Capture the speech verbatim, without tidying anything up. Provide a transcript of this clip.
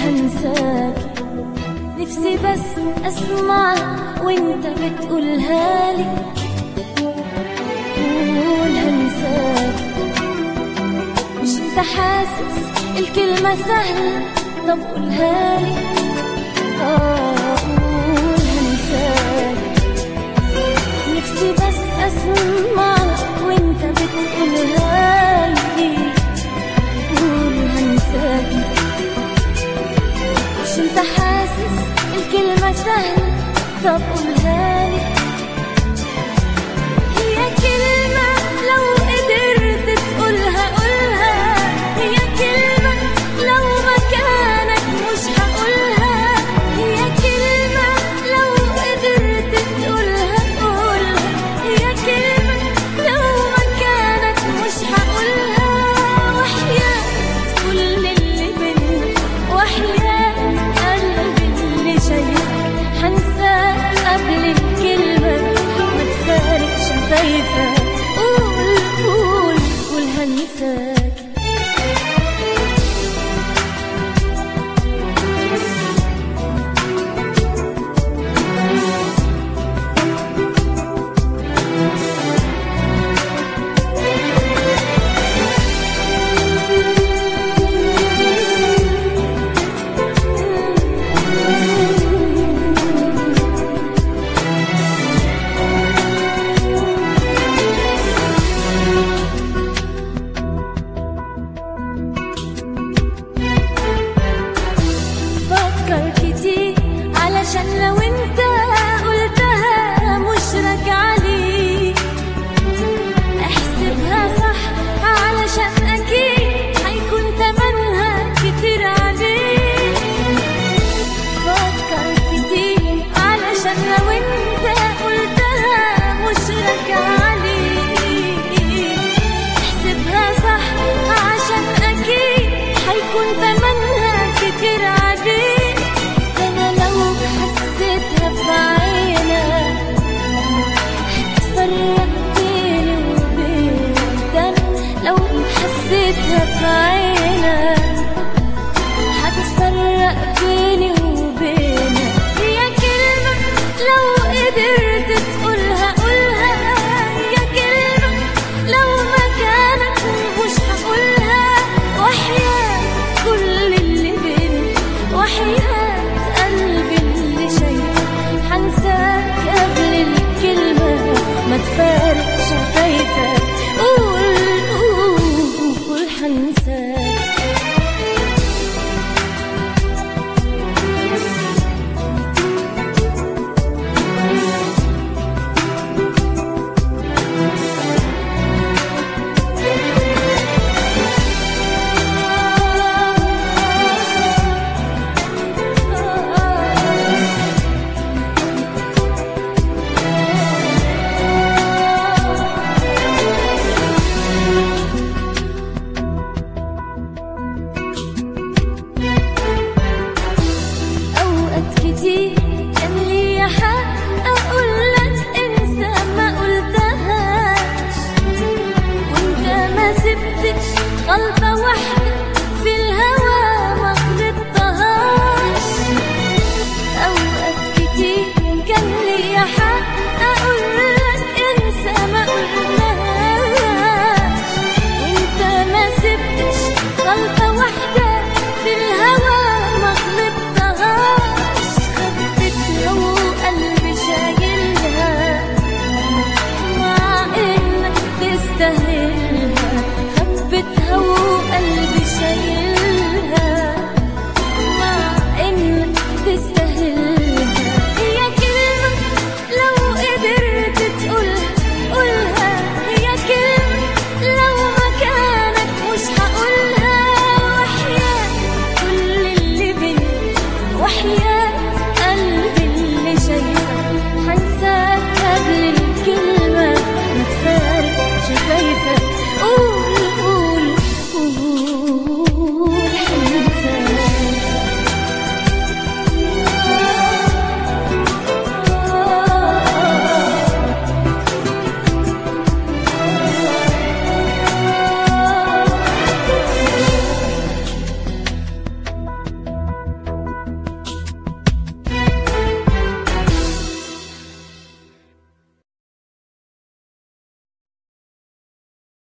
هنساك. نفسي بس اسمعها وانت بتقولها لي، قول هنساك. مش انت حاسس الكلمة سهلة؟ طب قولها لي، اه قول هنساك. نفسي بس اسمعها وانت بتقولها لي، قول هنساك. مش انت حاسس الكلمة سهلة؟ طب قولها لي. هي كلمة لو قدرت تقولها قولها، هي كلمة لو مكانك مش هقولها، هي كلمة لو قدرت تقولها قولها، هي كلمة لو مكانك مش هقولها. وحياة كل اللي بينا، وحياة قلبي اللي شايفك، هنساك قبل الكلمة ما تفارق شفايفك. قول قول قول هنساك. علشان لو انت قلتها مش راجعة لي، احسبها صح علشان اكيد هيكون تمنها كتير عليك. فكر كتير علشان لو انت قلتها مش راجعة لي، احسبها صح عشان اكيد هيكون تمنها كتير عليك. حسيتها في عينك هتفرق بيني وبينك، لو حسيتها في عينك هتفرق بيني وبينك. هي كلمة لو قدرت تقولها قولها، هي كلمة لو مكانك مش هقولها. وحياة كل اللي بينا، وحياة هنساك قبل الكلمة ما تفارق شفايفك. قول قول قول هنساك. كان لي حق أقولك انسى ما قلتهاش، وانت ما سبتش غلطة